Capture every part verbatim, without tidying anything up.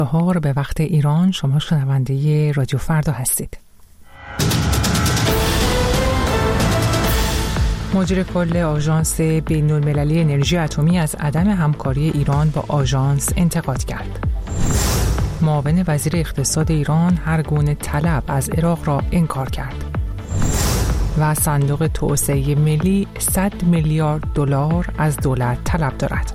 بهار به وقت ایران. شما شنونده رادیو فردا هستید. مدیر کل آژانس بین‌المللی انرژی اتمی از عدم همکاری ایران با آژانس انتقاد کرد. معاون وزیر اقتصاد ایران هر گونه طلب از عراق را انکار کرد. و صندوق توسعه ملی صد میلیارد دلار از دولت طلب دارد.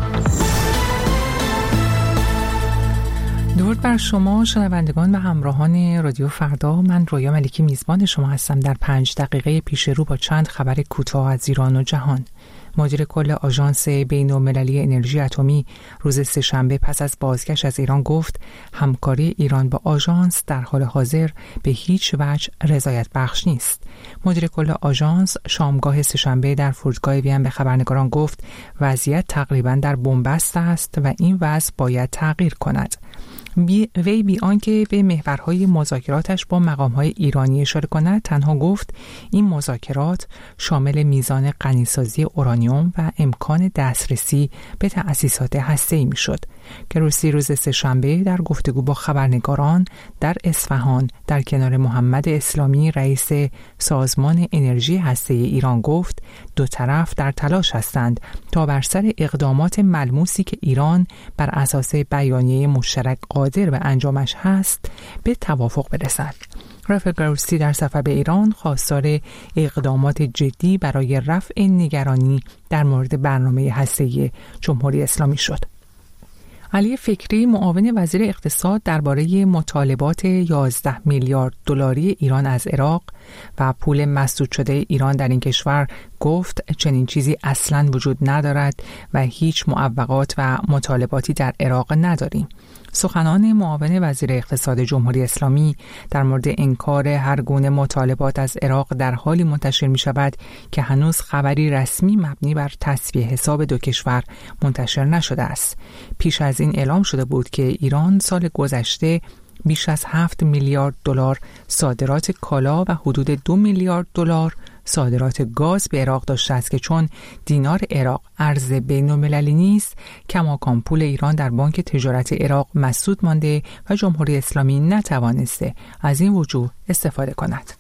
درود بر شما شنوندگان و همراهان رادیو فردا. من رویا ملکی میزبان شما هستم در پنج دقیقه پیش رو با چند خبر کوتاه از ایران و جهان. مدیر کل آژانس بین‌المللی انرژی اتمی روز سه‌شنبه پس از بازگشت از ایران گفت همکاری ایران با آژانس در حال حاضر به هیچ وجه رضایت بخش نیست. مدیر کل آژانس شامگاه سه‌شنبه در فرودگاه وین به خبرنگاران گفت وضعیت تقریباً در بنبست است و این وضع باید تغییر کند. بی وی بی آنکه به محورهای مذاکراتش با مقامهای ایرانی اشاره کند تنها گفت این مذاکرات شامل میزان غنیسازی اورانیوم و امکان دسترسی به تأسیسات هسته‌ای میشد. کروسی روز سه‌شنبه در گفتگو با خبرنگاران در اصفهان در کنار محمد اسلامی رئیس سازمان انرژی هسته‌ای ایران گفت دو طرف در تلاش هستند تا بر سر اقدامات ملموسی که ایران بر اساس بیانیه مشترک قادر به انجامش هست به توافق برسد. رافائل گروسی در سفر به ایران خواستار اقدامات جدی برای رفع نگرانی در مورد برنامه هسته‌ای جمهوری اسلامی شد. علی فکری معاون وزیر اقتصاد درباره مطالبات یازده میلیارد دلاری ایران از عراق و پول مسدود شده ایران در این کشور گفت چنین چیزی اصلاً وجود ندارد و هیچ معوقات و مطالباتی در عراق نداریم. سخنان معاون وزیر اقتصاد جمهوری اسلامی در مورد انکار هر گونه مطالبات از عراق در حالی منتشر می شود که هنوز خبری رسمی مبنی بر تسویه حساب دو کشور منتشر نشده است. پیش از این اعلام شده بود که ایران سال گذشته بیش از هفت میلیارد دلار صادرات کالا و حدود دو میلیارد دلار صادرات گاز به عراق داشته است که چون دینار عراق ارز بین‌المللی نیست کماکان پول ایران در بانک تجارت عراق مسدود مانده و جمهوری اسلامی نتوانسته از این وجوه استفاده کند.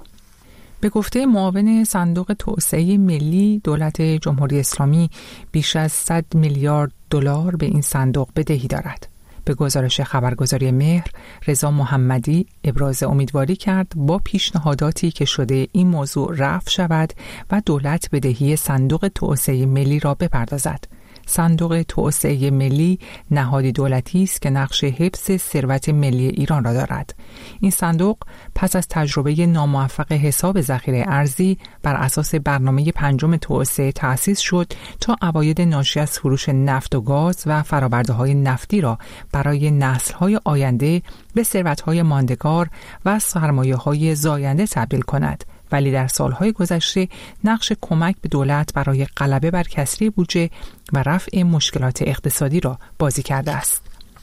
به گفته معاون صندوق توسعه ملی دولت جمهوری اسلامی بیش از صد میلیارد دلار به این صندوق بدهی دارد. به گزارش خبرگزاری مهر، رضا محمدی ابراز امیدواری کرد با پیشنهاداتی که شده این موضوع رفع شود و دولت بدهی صندوق توسعه ملی را بپردازد. صندوق توسعه ملی نهادی دولتی است که نقش حفظ ثروت ملی ایران را دارد. این صندوق پس از تجربه ناموفق حساب ذخیره ارزی بر اساس برنامه پنجم توسعه تأسیس شد تا عواید ناشی از فروش نفت و گاز و فرآورده‌های نفتی را برای نسل‌های آینده به ثروت‌های ماندگار و سرمایه‌های زاینده تبدیل کند. ولی در سالهای گذشته نقش کمک به دولت برای غلبه بر کسری بودجه و رفع مشکلات اقتصادی را بازی کرده است.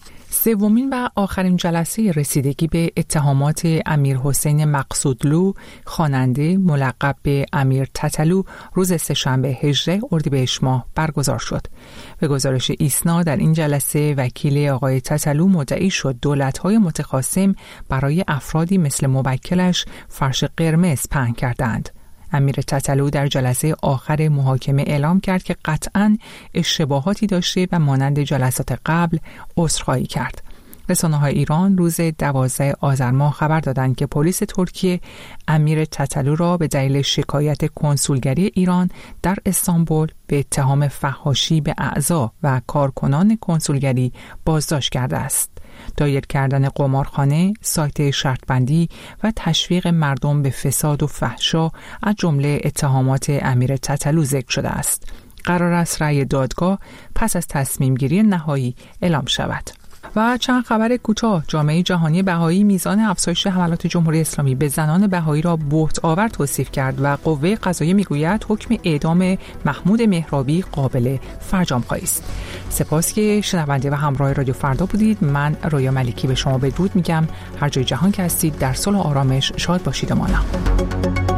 سومین و آخرین جلسه رسیدگی به اتهامات امیر حسین مقصودلو خواننده ملقب به امیر تتلو روز سه‌شنبه هجدهم اردیبهشت ماه برگزار شد. به گزارش ایسنا در این جلسه وکیل آقای تتلو مدعی شد دولت‌های متخاصم برای افرادی مثل موکلش فرش قرمز پهن کردند. امیر تتلو در جلسه آخر محاکمه اعلام کرد که قطعاً اشتباهاتی داشته و مانند جلسات قبل عذرخواهی کرد. رسانه‌های ایران روز دوازدهم آذر ماه خبر دادند که پلیس ترکیه امیر تتلو را به دلیل شکایت کنسولگری ایران در استانبول به اتهام فحاشی به اعضا و کارکنان کنسولگری بازداشت کرده است. دایر کردن قمارخانه، سایت شرطبندی و تشویق مردم به فساد و فحشا از جمله اتهامات امیر تتلو ذکر شده است. قرار است رأی دادگاه پس از تصمیم گیری نهایی اعلام شود. و چند خبر کوتاه. جامعه جهانی بهایی میزان افزایش حملات جمهوری اسلامی به زنان بهایی را بهت آور توصیف کرد و قوه قضاییه میگوید حکم اعدام محمود مهرابی قابل فرجام‌خوایی است. سپاس که شنونده و همراه رادیو فردا بودید. من رویا ملکی به شما بدرود میگم. هر جای جهان که هستید در صلح و آرامش شاد باشید و مانا.